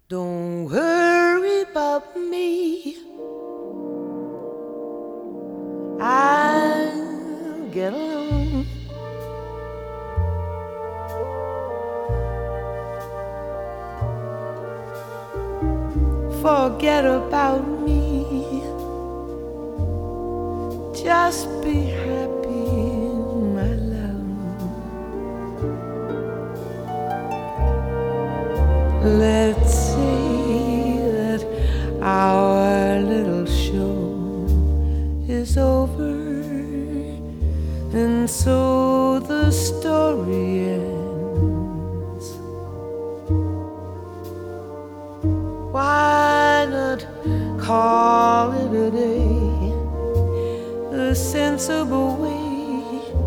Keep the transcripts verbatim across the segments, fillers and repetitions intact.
Don't worry about me, I'll get along. Forget about me, just be happy, my love. Let's say that our little show is over, and so the story ends. Why not call it a day, a sensible way,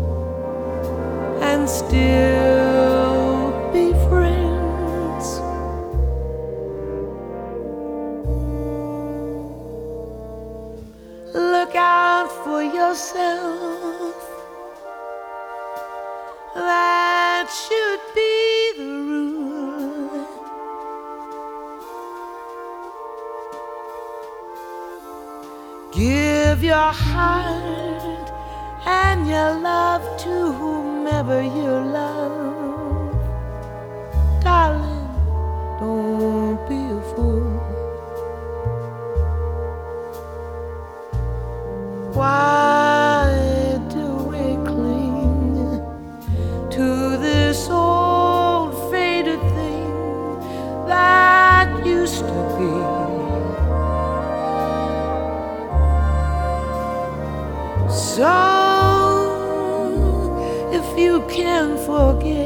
and still be friends? Look out for yourself, that should be the rule. Give your heart and your love to whomever you love. Darling, don't be a fool. Why do we cling to this old faded thing that used to be? So if you can forget,